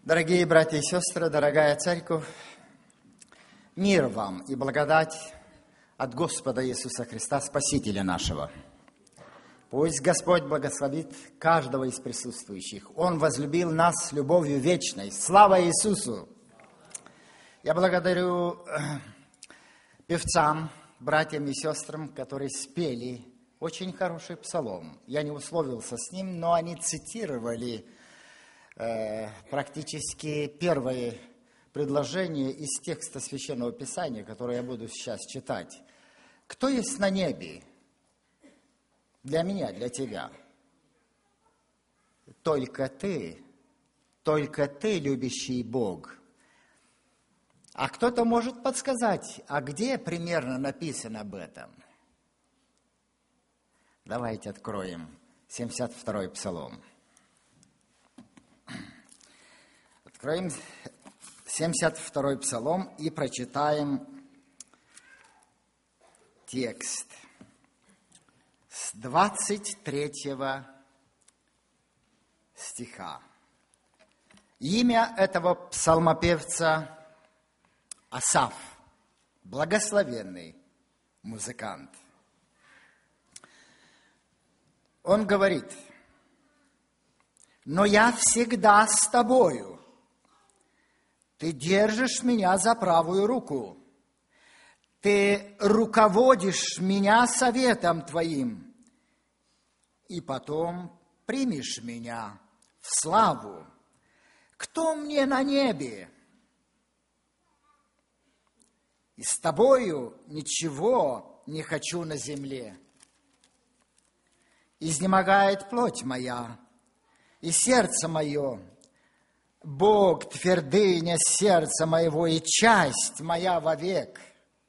Дорогие братья и сестры, дорогая церковь, мир вам и благодать от Господа Иисуса Христа, Спасителя нашего. Пусть Господь благословит каждого из присутствующих. Он возлюбил нас с любовью вечной. Слава Иисусу! Я благодарю певцам, братьям и сестрам, которые спели очень хороший псалом. Я не условился с ним, но они цитировали практически первое предложение из текста Священного Писания, которое я буду сейчас читать. «Кто есть на небе?» Для меня, для тебя. Только ты, любящий Бог. А кто-то может подсказать, а где примерно написано об этом? Давайте откроем 72-й псалом. Откроем 72-й псалом и прочитаем текст с 23 стиха. Имя этого псалмопевца Асаф, благословенный музыкант. Он говорит: «Но я всегда с тобою. Ты держишь меня за правую руку. Ты руководишь меня советом твоим, и потом примешь меня в славу. Кто мне на небе? И с тобою ничего не хочу на земле. Изнемогает плоть моя, и сердце мое. Бог, твердыня сердца моего, и часть моя вовек.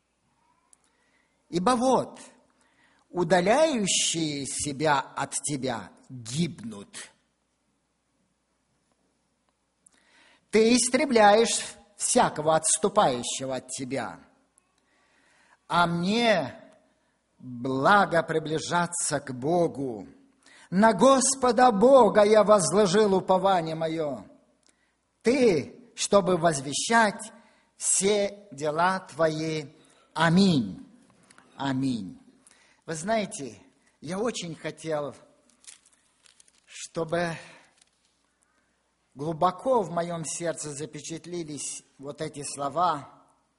Ибо вот, удаляющие себя от тебя гибнут. Ты истребляешь всякого отступающего от тебя. А мне благо приближаться к Богу. На Господа Бога я возложил упование мое. Ты, чтобы возвещать все дела твои. Аминь. Аминь. Вы знаете, я очень хотел, чтобы глубоко в моем сердце запечатлелись вот эти слова,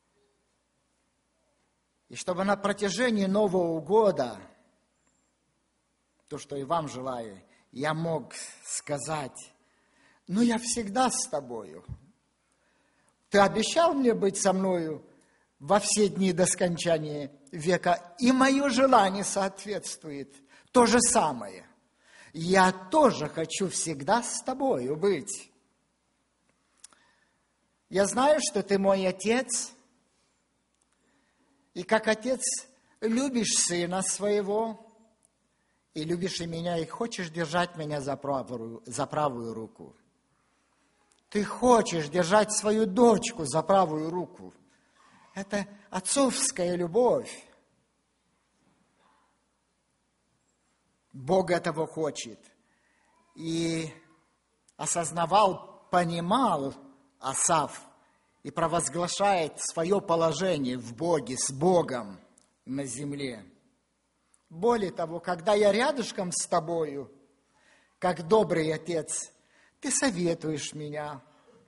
и чтобы на протяжении Нового года, то, что и вам желаю, я мог сказать: «Ну, я всегда с тобою. Ты обещал мне быть со мною во все дни до скончания века, и мое желание соответствует то же самое. Я тоже хочу всегда с тобою быть. Я знаю, что ты мой отец, и как отец любишь сына своего, и любишь и меня, и хочешь держать меня за правую руку. Ты хочешь держать свою дочку за правую руку. Это отцовская любовь. Бог этого хочет. И осознавал, понимал Асаф и провозглашает свое положение в Боге, с Богом на земле. Более того, когда я рядышком с тобою, как добрый отец, ты советуешь меня,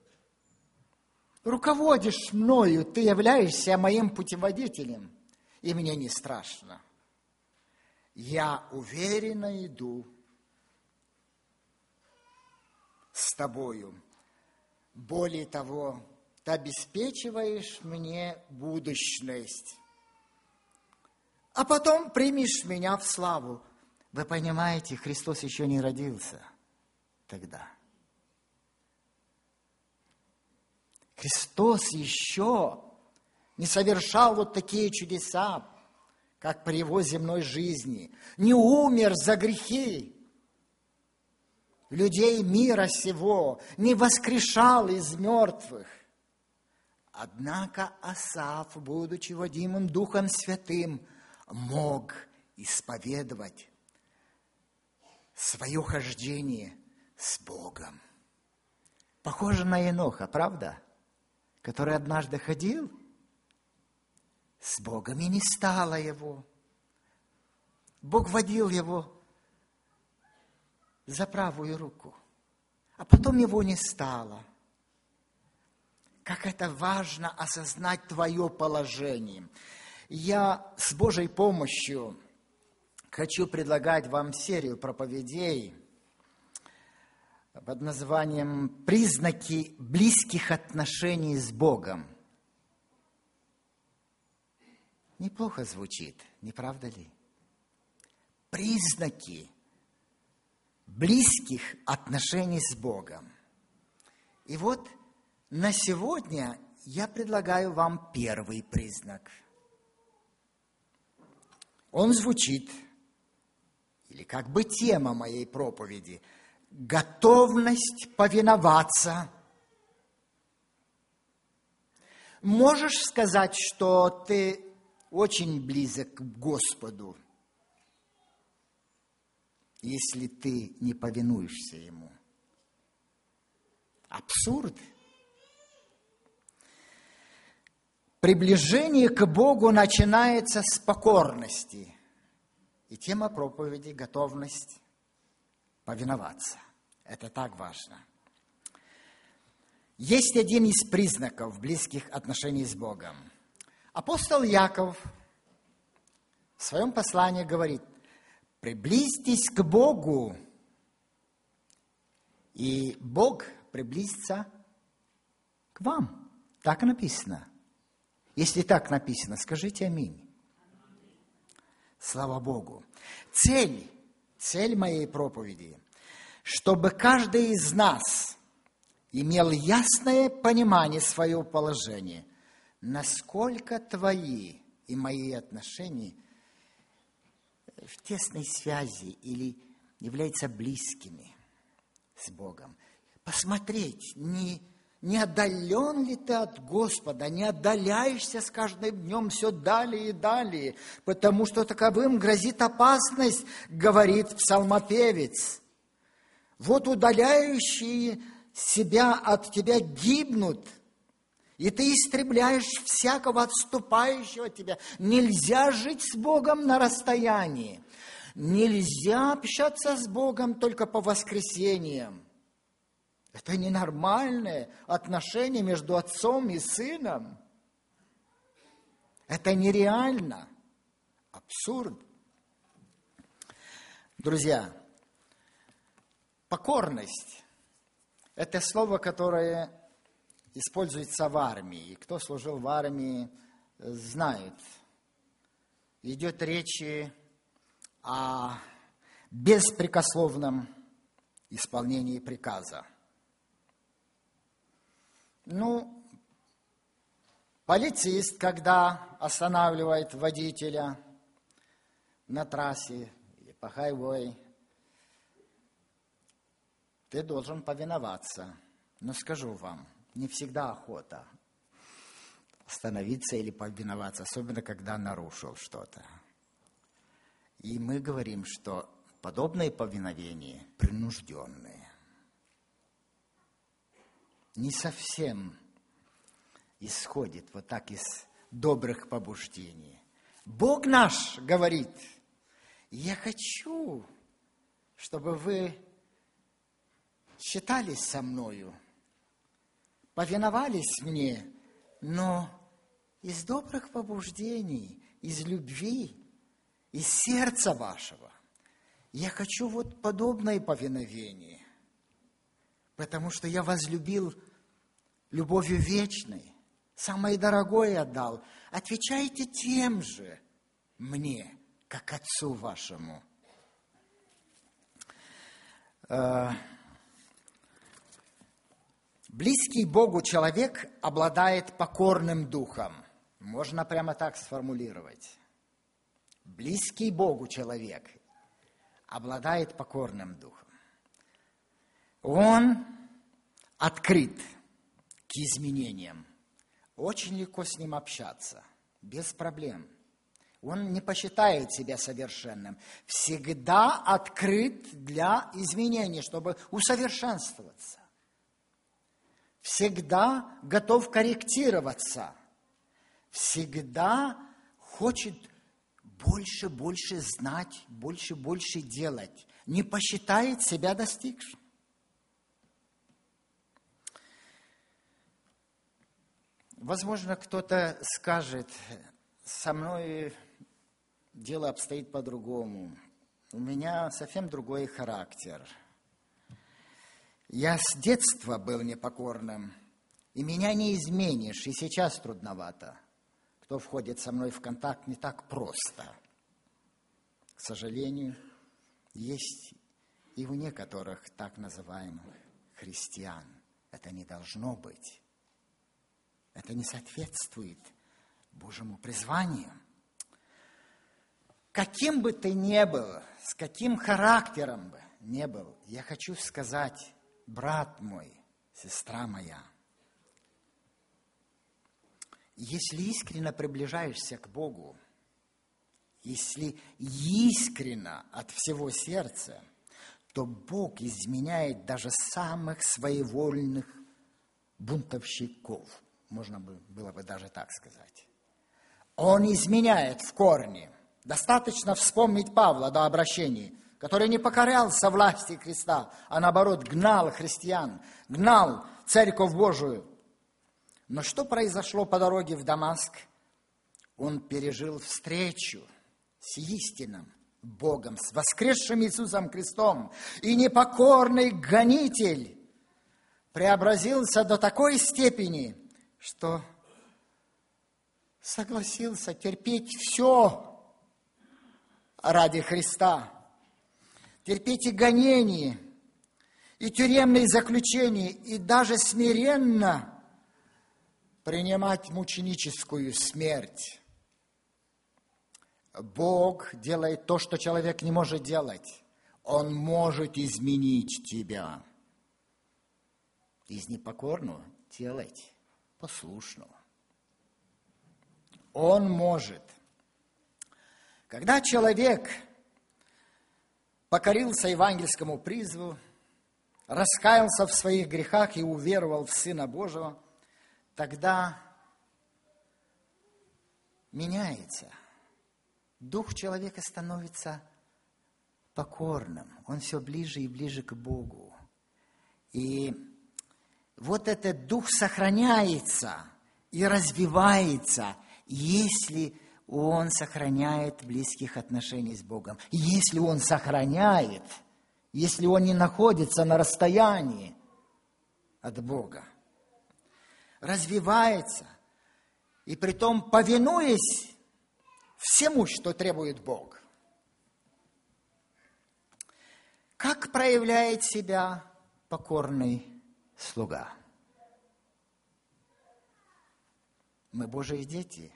руководишь мною, ты являешься моим путеводителем, и мне не страшно. Я уверенно иду с тобою. Более того, ты обеспечиваешь мне будущность, а потом примешь меня в славу». Вы понимаете, Христос еще не родился тогда. Христос еще не совершал вот такие чудеса, как при его земной жизни. Не умер за грехи людей мира сего, не воскрешал из мертвых. Однако Асаф, будучи водимым Духом Святым, мог исповедовать свое хождение с Богом. Похоже на Еноха, правда? Который однажды ходил с Богом, и не стало его. Бог водил его за правую руку, а потом его не стало. Как это важно осознать твое положение. Я с Божьей помощью хочу предлагать вам серию проповедей под названием «Признаки близких отношений с Богом». Неплохо звучит, не правда ли? Признаки близких отношений с Богом. И вот на сегодня я предлагаю вам первый признак. Он звучит, или как бы тема моей проповеди, готовность повиноваться. Можешь сказать, что ты очень близок к Господу, если ты не повинуешься Ему? Абсурд. Приближение к Богу начинается с покорности. И тема проповеди – готовность повиноваться. Это так важно. Есть один из признаков близких отношений с Богом. Апостол Яков в своем послании говорит: приблизьтесь к Богу, и Бог приблизится к вам. Так написано. Если так написано, скажите аминь. Слава Богу. Цель моей проповеди, чтобы каждый из нас имел ясное понимание своего положения, насколько твои и мои отношения в тесной связи или являются близкими с Богом. Посмотреть, не отдален ли ты от Господа, не отдаляешься с каждым днем все далее и далее, потому что таковым грозит опасность, говорит псалмопевец. Вот удаляющие себя от тебя гибнут, и ты истребляешь всякого отступающего от тебя. Нельзя жить с Богом на расстоянии. Нельзя общаться с Богом только по воскресеньям. Это ненормальное отношение между отцом и сыном. Это нереально. Абсурд. Друзья, покорность – это слово, которое используется в армии. И кто служил в армии, знает. Идет речь о беспрекословном исполнении приказа. Полицист, когда останавливает водителя на трассе или по хайвей, ты должен повиноваться. Но скажу вам, не всегда охота остановиться или повиноваться, особенно когда нарушил что-то. И мы говорим, что подобное повиновение принужденное. Не совсем исходит вот так из добрых побуждений. Бог наш говорит: я хочу, чтобы вы считались со мною, повиновались мне, но из добрых побуждений, из любви, из сердца вашего. Я хочу вот подобное повиновение, потому что я возлюбил любовью вечной, самое дорогое отдал. Отвечайте тем же мне, как Отцу вашему. Близкий Богу человек обладает покорным духом. Можно прямо так сформулировать. Близкий Богу человек обладает покорным духом. Он открыт к изменениям. Очень легко с ним общаться, без проблем. Он не посчитает себя совершенным. Всегда открыт для изменений, чтобы усовершенствоваться. всегда готов корректироваться, всегда хочет больше знать, больше делать, не посчитает себя достигшим. Возможно, кто-то скажет, со мной дело обстоит по-другому. У меня совсем другой характер. Я с детства был непокорным, и меня не изменишь, и сейчас трудновато. Кто входит со мной в контакт, не так просто. К сожалению, есть и у некоторых так называемых христиан. Это не должно быть. Это не соответствует Божьему призванию. Каким бы ты ни был, с каким характером бы ни был, я хочу сказать, брат мой, сестра моя, если искренне приближаешься к Богу, если искренне от всего сердца, то Бог изменяет даже самых своевольных бунтовщиков. Можно было бы даже так сказать. Он изменяет в корне. Достаточно вспомнить Павла до обращения, который не покорялся власти Христа, а наоборот гнал христиан, гнал Церковь Божию. Но что произошло по дороге в Дамаск? Он пережил встречу с истинным Богом, с воскресшим Иисусом Христом. И непокорный гонитель преобразился до такой степени, что согласился терпеть все ради Христа. Терпеть и гонения, и тюремные заключения, и даже смиренно принимать мученическую смерть. Бог делает то, что человек не может делать. Он может изменить тебя. Из непокорного делать послушного. Он может. Когда человек покорился евангельскому призыву, раскаялся в своих грехах и уверовал в Сына Божьего, тогда меняется. Дух человека становится покорным. Он все ближе и ближе к Богу. И вот этот дух сохраняется и развивается, если он сохраняет близких отношений с Богом. Если он сохраняет, если он не находится на расстоянии от Бога. Развивается, и притом повинуясь всему, что требует Бог. Как проявляет себя покорный слуга? Мы Божьи дети,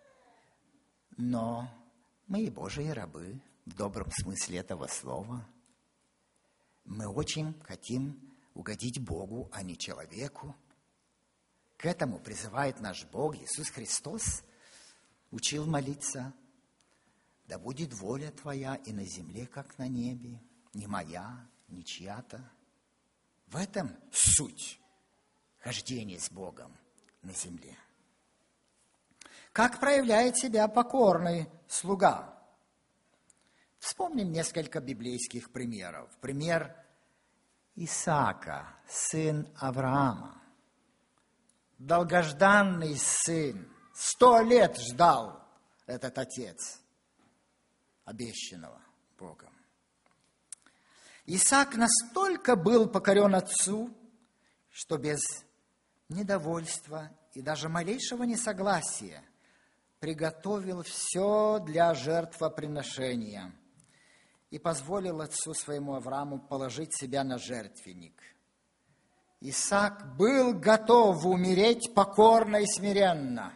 но мы и Божьи рабы, в добром смысле этого слова. Мы очень хотим угодить Богу, а не человеку. К этому призывает наш Бог, Иисус Христос, учил молиться: да будет воля Твоя и на земле, как на небе, не моя, не чья-то. В этом суть хождения с Богом на земле. Как проявляет себя покорный слуга? Вспомним несколько библейских примеров. Пример Исаака, сын Авраама. Долгожданный сын. 100 лет ждал этот отец, обещанного Богом. Исаак настолько был покорен отцу, что без недовольства и даже малейшего несогласия приготовил все для жертвоприношения и позволил отцу своему Аврааму положить себя на жертвенник. Исаак был готов умереть покорно и смиренно.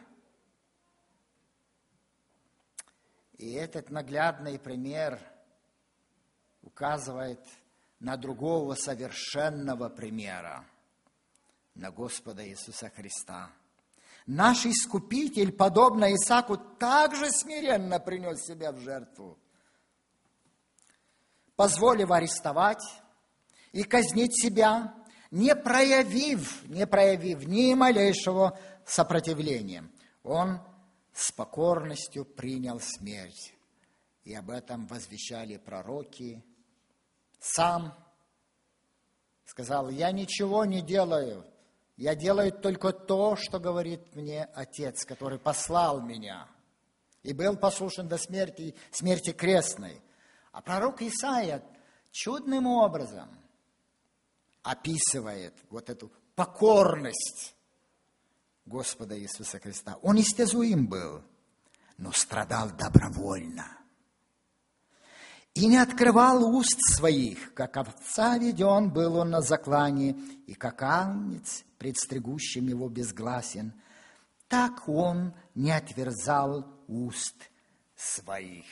И этот наглядный пример указывает на другого совершенного примера, на Господа Иисуса Христа. Наш Искупитель, подобно Исааку, также смиренно принес себя в жертву, позволив арестовать и казнить себя, не проявив ни малейшего сопротивления, он с покорностью принял смерть. И об этом возвещали пророки. Сам сказал: я ничего не делаю, я делаю только то, что говорит мне Отец, который послал меня. И был послушен до смерти крестной. А пророк Исаия чудным образом описывает вот эту покорность Господа Иисуса Христа. Он истязуем был, но страдал добровольно. И не открывал уст своих, как овца веден был он на заклане, и как агнец пред стригущим его безгласен, так он не отверзал уст своих.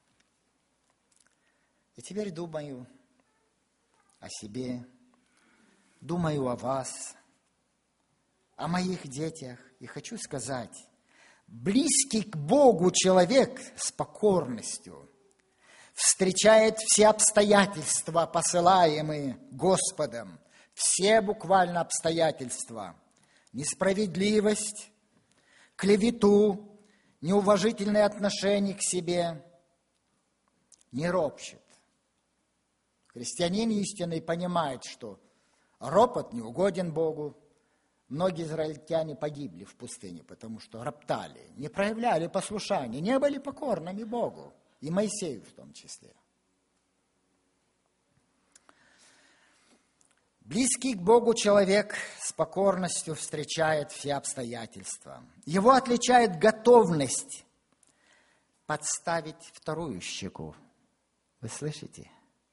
И теперь думаю о себе, думаю о вас, о моих детях, и хочу сказать: близкий к Богу человек с покорностью встречает все обстоятельства, посылаемые Господом, все буквально обстоятельства, несправедливость, клевету, неуважительное отношение к себе, не ропщет. Христианин истинный понимает, что ропот не угоден Богу. Многие израильтяне погибли в пустыне, потому что роптали, не проявляли послушания, не были покорными Богу, и Моисею в том числе. Близкий к Богу человек с покорностью встречает все обстоятельства. Его отличает готовность подставить вторую щеку. Вы слышите?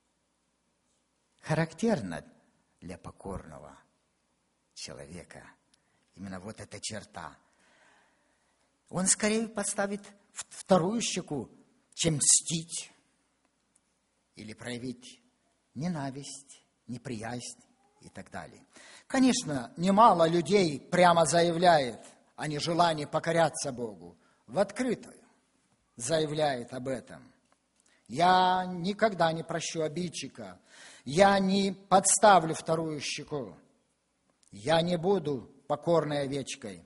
Характерно для покорного человека именно вот эта черта. Он скорее подставит вторую щеку, чем мстить или проявить ненависть, неприязнь и так далее. Конечно, немало людей прямо заявляет о нежелании покоряться Богу, в открытую заявляет об этом. Я никогда не прощу обидчика, я не подставлю вторую щеку, я не буду покорной овечкой.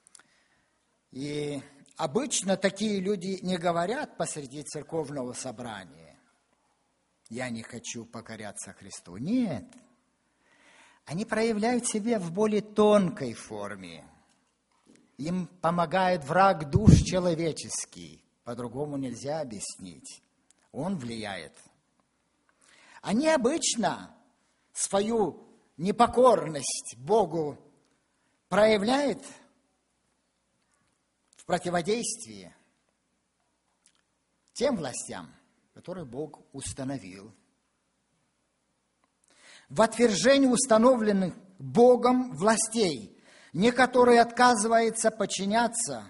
И обычно такие люди не говорят посреди церковного собрания: я не хочу покоряться Христу. Нет. Они проявляют себя в более тонкой форме. Им помогает враг душ человеческий. По-другому нельзя объяснить. Он влияет. Они обычно свою непокорность Богу проявляют в противодействии тем властям, которые Бог установил. В отвержении установленных Богом властей, некоторые отказываются подчиняться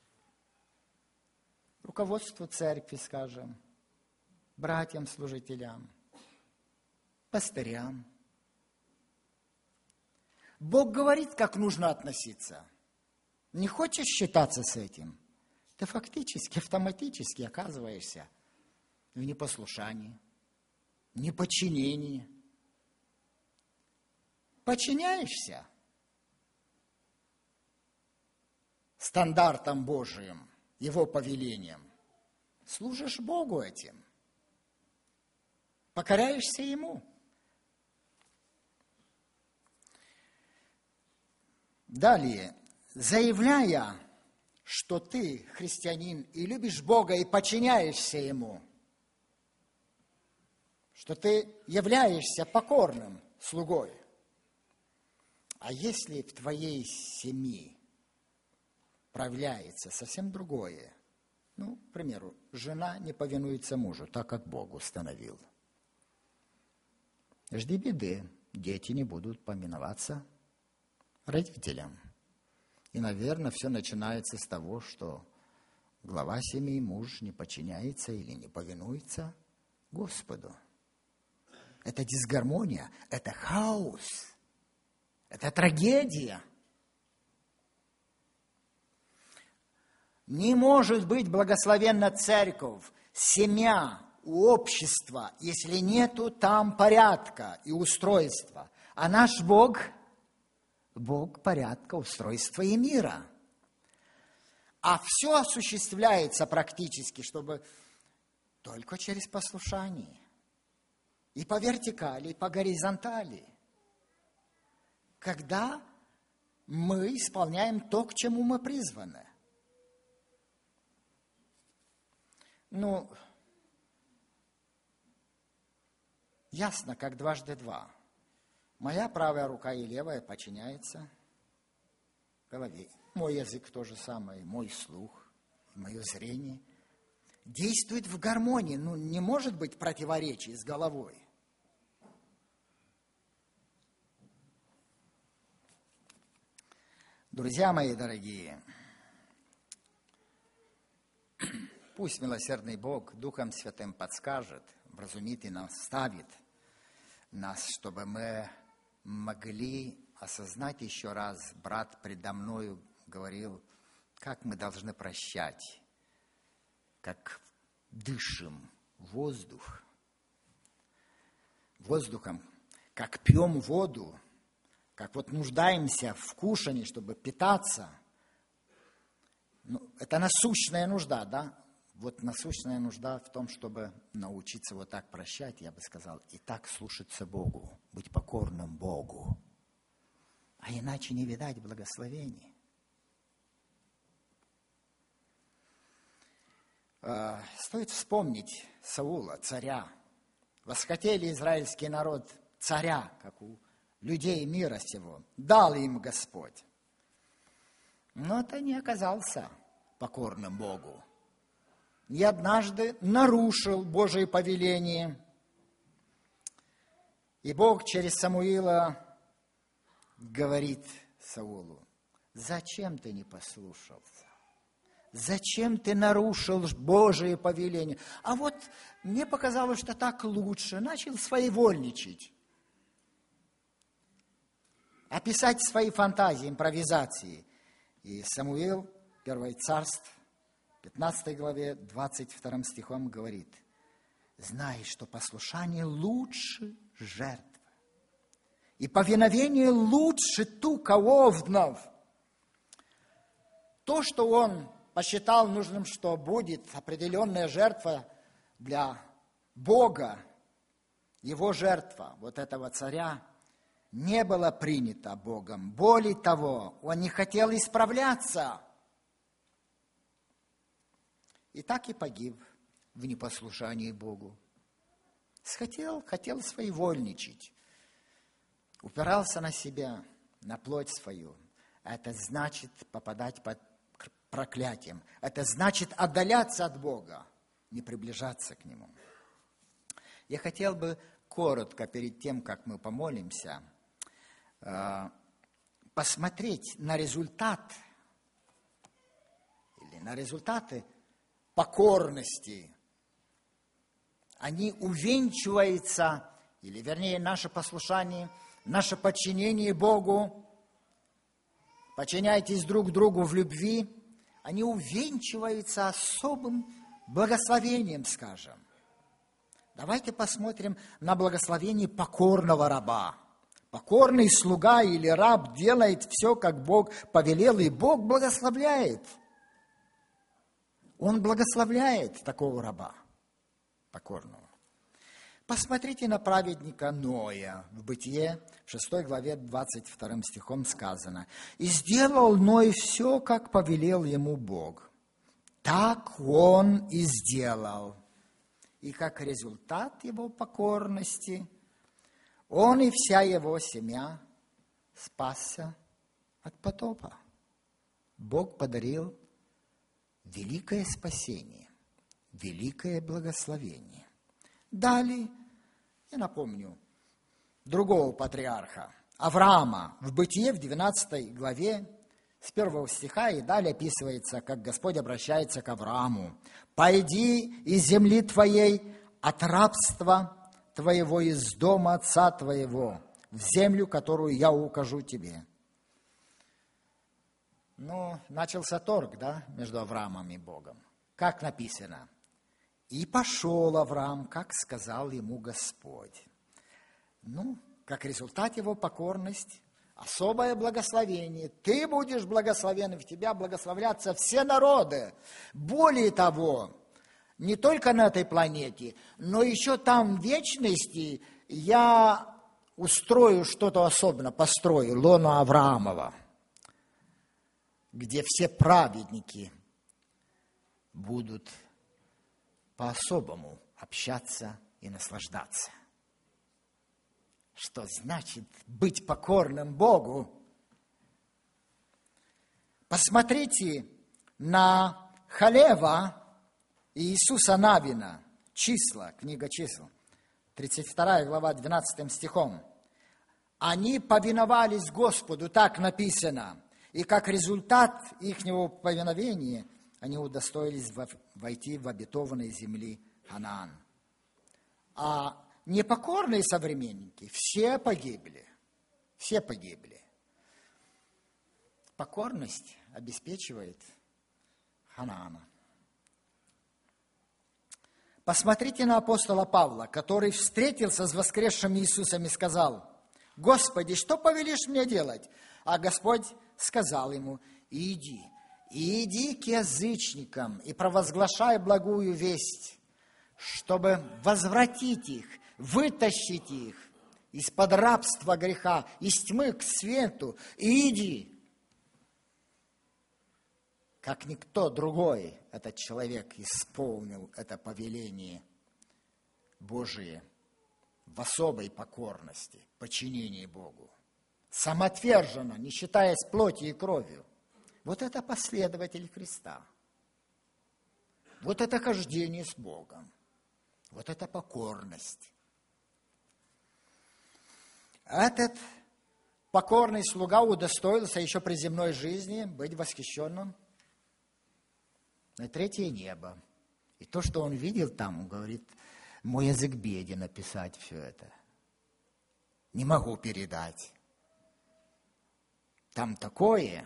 руководству церкви, скажем, братьям-служителям, пастырям. Бог говорит, как нужно относиться. Не хочешь считаться с этим? Ты фактически, автоматически оказываешься в непослушании, неподчинении. Подчиняешься стандартам Божиим, Его повелениям. Служишь Богу этим. Покоряешься Ему. Далее, заявляя, что ты христианин и любишь Бога и подчиняешься Ему, что ты являешься покорным слугой. А если в твоей семье проявляется совсем другое, к примеру, жена не повинуется мужу, так как Бог установил, жди беды, дети не будут повиноваться родителям. И, наверное, все начинается с того, что глава семьи, муж, не подчиняется или не повинуется Господу. Это дисгармония, это хаос, это трагедия. Не может быть благословенна церковь, семья, общество, если нету там порядка и устройства. А наш Бог – Бог порядка, устройства и мира. А все осуществляется практически, чтобы только через послушание. И по вертикали, и по горизонтали. Когда мы исполняем то, к чему мы призваны. Ну, ясно, как дважды два. Моя правая рука и левая подчиняются голове. Мой язык то же самое, мой слух, мое зрение действует в гармонии. Ну, не может быть противоречий с головой. Друзья мои дорогие, пусть милосердный Бог Духом Святым подскажет, вразумит и наставит нас, чтобы мы могли осознать еще раз, брат предо мною говорил, как мы должны прощать, как дышим воздухом, как пьем воду, как вот нуждаемся в кушании, чтобы питаться. Ну, это насущная нужда, да? Вот насущная нужда в том, чтобы научиться вот так прощать, я бы сказал, и так слушаться Богу, быть покорным Богу. А иначе не видать благословений. Стоит вспомнить Саула, царя. Восхотели израильский народ царя, как у людей мира сего. Дал им Господь. Но это не оказался покорным Богу. И однажды нарушил Божие повеление. И Бог через Самуила говорит Саулу: зачем ты не послушался? Зачем ты нарушил Божие повеление? А вот мне показалось, что так лучше. Начал своевольничать. Описать свои фантазии, импровизации. И Самуил, 1 Царств, 15 главе, 22 стихом говорит: знай, что послушание лучше жертвы, и повиновение лучше тука овнов. То, что он посчитал нужным, что будет определенная жертва для Бога, его жертва, вот этого царя, не было принято Богом. Более того, он не хотел исправляться. И так и погиб в непослушании Богу. Хотел своевольничать. Упирался на себя, на плоть свою. Это значит попадать под проклятием. Это значит отдаляться от Бога, не приближаться к Нему. Я хотел бы коротко, перед тем, как мы помолимся, посмотреть на результат или на результаты покорности. Они увенчиваются, или вернее наше послушание, наше подчинение Богу, подчиняйтесь друг другу в любви, они увенчиваются особым благословением, скажем. Давайте посмотрим на благословение покорного раба. Покорный слуга или раб делает все, как Бог повелел, и Бог благословляет. Он благословляет такого раба, покорного. Посмотрите на праведника Ноя. В Бытие, в 6 главе, 22 стихом сказано: «И сделал Ной все, как повелел ему Бог. Так он и сделал. И как результат его покорности, он и вся его семья спасся от потопа». Бог подарил великое спасение, великое благословение. Далее, я напомню, другого патриарха, Авраама, в Бытие, в 12 главе, с 1 стиха и далее описывается, как Господь обращается к Аврааму: «Пойди из земли твоей, от рабства твоего, из дома отца твоего, в землю, которую я укажу тебе». Ну, начался торг, да, между Авраамом и Богом. Как написано: «И пошел Авраам, как сказал ему Господь». Ну, как результат его покорность, особое благословение. Ты будешь благословен, и в тебя благословлятся все народы. Более того, не только на этой планете, но еще там в вечности я устрою что-то особенное, построю лоно Авраамова, где все праведники будут по-особому общаться и наслаждаться. Что значит быть покорным Богу? Посмотрите на Халева и Иисуса Навина. Числа, книга чисел, 32 глава, 12 стихом. Они повиновались Господу, так написано. И как результат их повиновения они удостоились войти в обетованные земли Ханаан. А непокорные современники все погибли. Все погибли. Покорность обеспечивает Ханаана. Посмотрите на апостола Павла, который встретился с воскресшим Иисусом и сказал: «Господи, что повелишь мне делать?» А Господь сказал ему: иди к язычникам и провозглашай благую весть, чтобы возвратить их, вытащить их из-под рабства греха, из тьмы к свету. И иди. Как никто другой этот человек исполнил это повеление Божие в особой покорности, подчинении Богу. Самоотверженно, не считаясь плотью и кровью. Вот это последователь Христа. Вот это хождение с Богом. Вот это покорность. Этот покорный слуга удостоился еще при земной жизни быть восхищенным на третье небо. И то, что он видел там, он говорит: мой язык беден написать все это. Не могу передать. Там такое,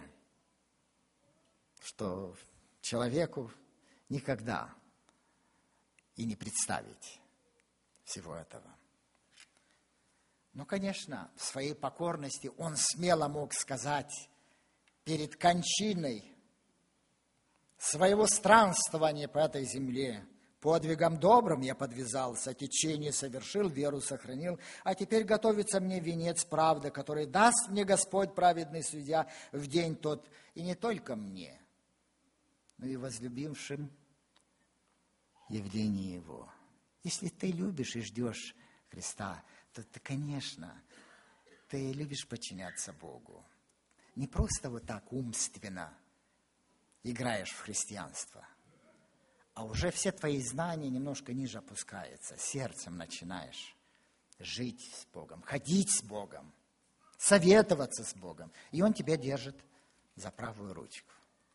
что человеку никогда и не представить всего этого. Но, конечно, в своей покорности он смело мог сказать перед кончиной своего странствования по этой земле: подвигом добрым я подвязался, течение совершил, веру сохранил, а теперь готовится мне венец правды, который даст мне Господь, праведный судья, в день тот, и не только мне, но и возлюбившим явление Его. Если ты любишь и ждешь Христа, то ты, конечно, ты любишь подчиняться Богу. Не просто вот так умственно играешь в христианство, а уже все твои знания немножко ниже опускаются. Сердцем начинаешь жить с Богом, ходить с Богом, советоваться с Богом. И Он тебя держит за правую ручку.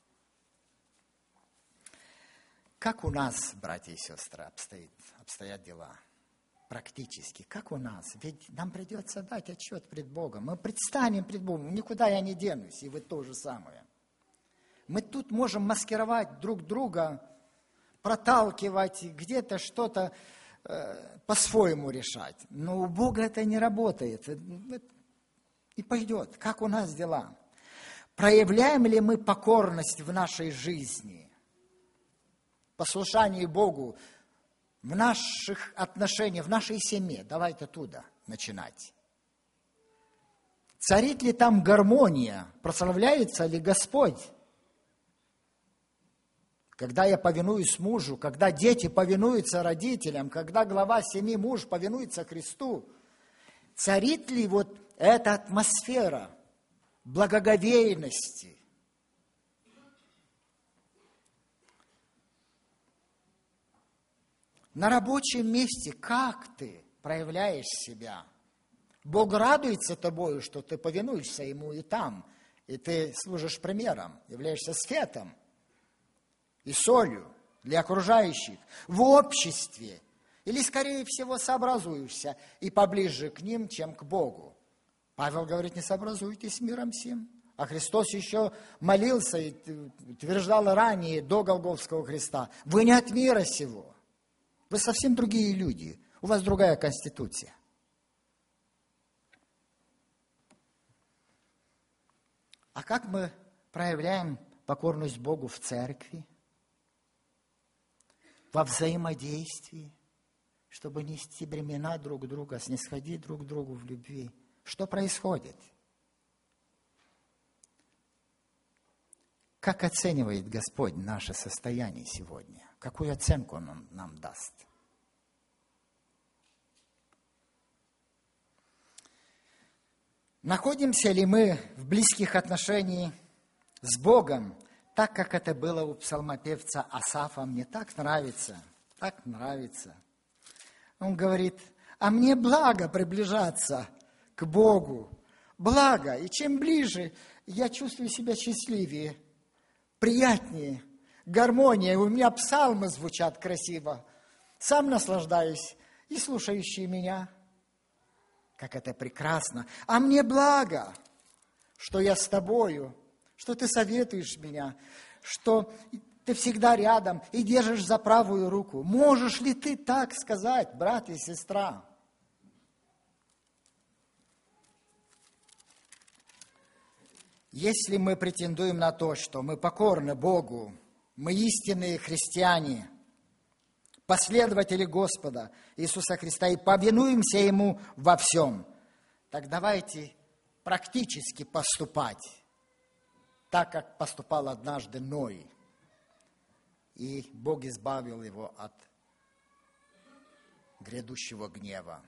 Как у нас, братья и сестры, обстоят дела? Практически, как у нас? Ведь нам придется дать отчет пред Богом. Мы предстанем пред Богом, никуда я не денусь, и вы то же самое. Мы тут можем маскировать друг друга, проталкивать, где-то что-то по-своему решать. Но у Бога это не работает. И пойдет. Как у нас дела? Проявляем ли мы покорность в нашей жизни? Послушание Богу в наших отношениях, в нашей семье. Давайте оттуда начинать. Царит ли там гармония? Прославляется ли Господь? Когда я повинуюсь мужу, когда дети повинуются родителям, когда глава семьи, муж повинуется Христу, царит ли вот эта атмосфера благоговейности? На рабочем месте как ты проявляешь себя? Бог радуется тобою, что ты повинуешься Ему и там, и ты служишь примером, являешься светом и солью для окружающих в обществе. Или, скорее всего, сообразуешься и поближе к ним, чем к Богу. Павел говорит: не сообразуйтесь с миром сим. А Христос еще молился и утверждал ранее, до Голгофского креста: вы не от мира сего. Вы совсем другие люди. У вас другая конституция. А как мы проявляем покорность Богу в церкви, во взаимодействии, чтобы нести бремена друг друга, снисходить друг к другу в любви? Что происходит? Как оценивает Господь наше состояние сегодня? Какую оценку Он нам даст? Находимся ли мы в близких отношениях с Богом, так, как это было у псалмопевца Асафа? Мне так нравится, так нравится. Он говорит: а мне благо приближаться к Богу, благо, и чем ближе, я чувствую себя счастливее, приятнее, гармония. У меня псалмы звучат красиво, сам наслаждаюсь, и слушающие меня. Как это прекрасно. А мне благо, что я с тобою, что ты советуешь меня, что ты всегда рядом и держишь за правую руку. Можешь ли ты так сказать, брат и сестра? Если мы претендуем на то, что мы покорны Богу, мы истинные христиане, последователи Господа Иисуса Христа и повинуемся Ему во всем, так давайте практически поступать так, как поступал однажды Ной. И Бог избавил его от грядущего гнева.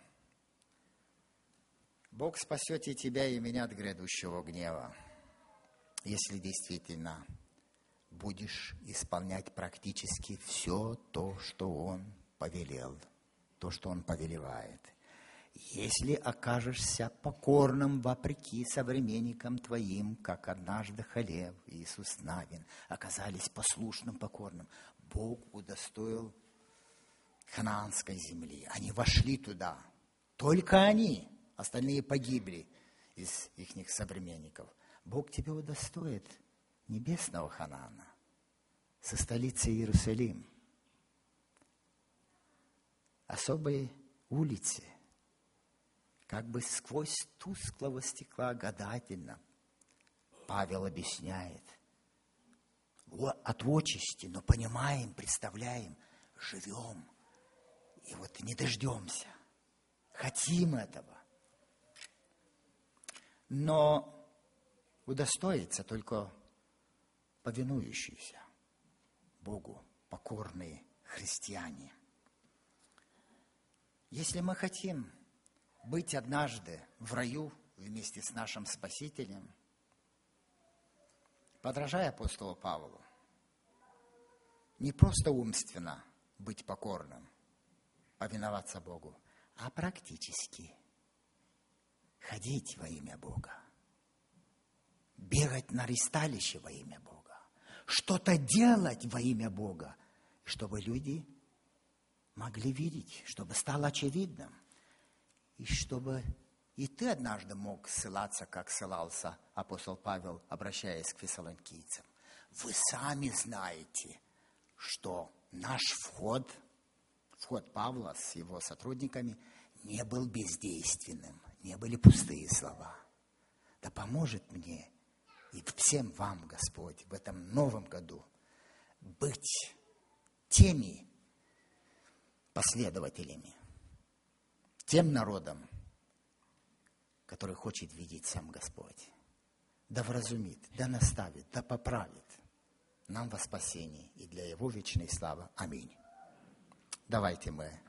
Бог спасет и тебя, и меня от грядущего гнева, если действительно будешь исполнять практически все то, что Он повелел, то, что Он повелевает. Если окажешься покорным вопреки современникам твоим, как однажды Халев и Иисус Навин оказались послушным, покорным, Бог удостоил ханаанской земли. Они вошли туда. Только они, остальные погибли из их современников. Бог тебя удостоит небесного Ханаана, со столицы Иерусалим, особой улицы, как бы сквозь тусклого стекла гадательно. Павел объясняет, от отчасти, но понимаем, представляем, живем, и вот не дождемся, хотим этого. Но удостоится только повинующиеся Богу покорные христиане. Если мы хотим быть однажды в раю вместе с нашим Спасителем, подражая апостолу Павлу, не просто умственно быть покорным, повиноваться Богу, а практически ходить во имя Бога, бегать на ристалище во имя Бога, что-то делать во имя Бога, чтобы люди могли видеть, чтобы стало очевидным, и чтобы и ты однажды мог ссылаться, как ссылался апостол Павел, обращаясь к фессалоникийцам. Вы сами знаете, что наш вход Павла с его сотрудниками не был бездейственным, не были пустые слова. Да поможет мне и всем вам, Господь, в этом новом году быть теми последователями, тем народом, который хочет видеть сам Господь. Да вразумит, да наставит, да поправит нам во спасении и для Его вечной славы. Аминь. Давайте мы